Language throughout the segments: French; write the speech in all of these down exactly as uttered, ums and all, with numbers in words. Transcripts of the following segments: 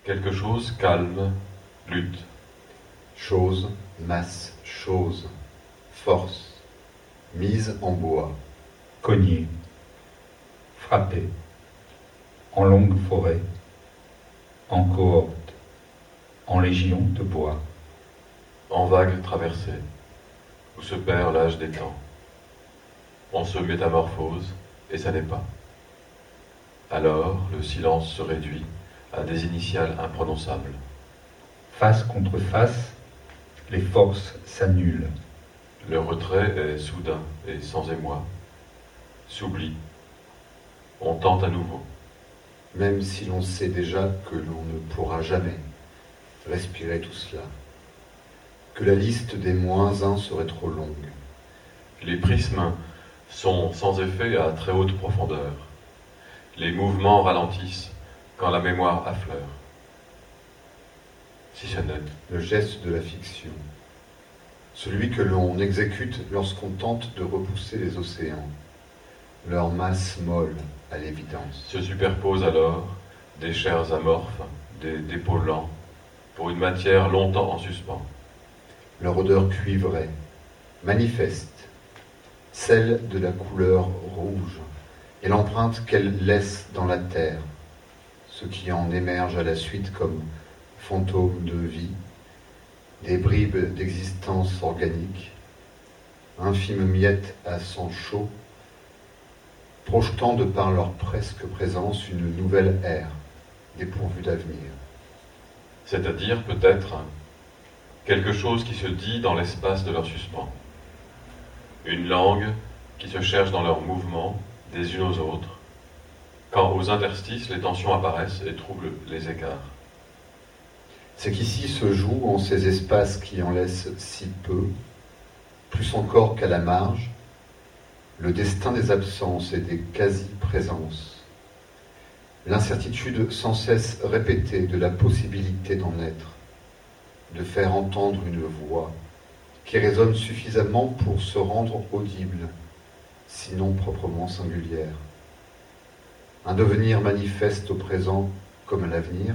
Quelque chose calme, lutte. Chose, masse, chose, force, mise en bois. Cogner, frapper, en longue forêt, en cohorte, en légion de bois. En vague traversée, où se perd l'âge des temps. On se métamorphose, et ça n'est pas. Alors, le silence se réduit à des initiales imprononçables. Face contre face, les forces s'annulent. Le retrait est soudain et sans émoi. S'oublie. On tente à nouveau. Même si l'on sait déjà que l'on ne pourra jamais respirer tout cela, que la liste des moins un serait trop longue. Les prismes sont sans effet à très haute profondeur. Les mouvements ralentissent quand la mémoire affleure. Si ce n'est Le geste de la fiction, celui que l'on exécute lorsqu'on tente de repousser les océans, leur masse molle à l'évidence. se superposent alors des chairs amorphes, des dépôts lents, pour une matière longtemps en suspens. Leur odeur cuivrée, manifeste, celle de la couleur rouge, et l'empreinte qu'elle laisse dans la terre, ce qui en émerge à la suite comme fantômes de vie, des bribes d'existence organique, infimes miettes à sang chaud, projetant de par leur presque présence une nouvelle ère, dépourvue d'avenir. C'est-à-dire peut-être quelque chose qui se dit dans l'espace de leur suspens. Une langue qui se cherche dans leurs mouvements, des unes aux autres, quand aux interstices les tensions apparaissent et troublent les écarts. C'est qu'ici se joue en ces espaces qui en laissent si peu, plus encore qu'à la marge, le destin des absences et des quasi-présences, l'incertitude sans cesse répétée de la possibilité d'en être, de faire entendre une voix qui résonne suffisamment pour se rendre audible, sinon proprement singulière. Un devenir manifeste au présent comme à l'avenir,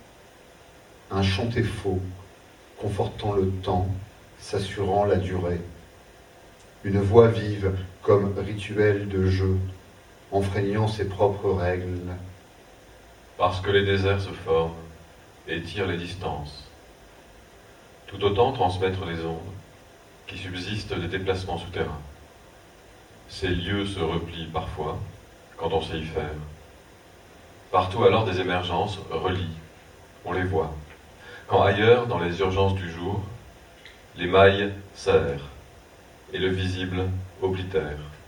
un chanter faux, confortant le temps, s'assurant la durée, une voix vive comme rituel de jeu, enfreignant ses propres règles. Parce que les déserts se forment et tirent les distances. Tout autant transmettre les ondes qui subsistent des déplacements souterrains. Ces lieux se replient parfois, quand on sait y faire. Partout alors des émergences relient, on les voit. Quand ailleurs, dans les urgences du jour, les mailles serrent et le visible oblitère.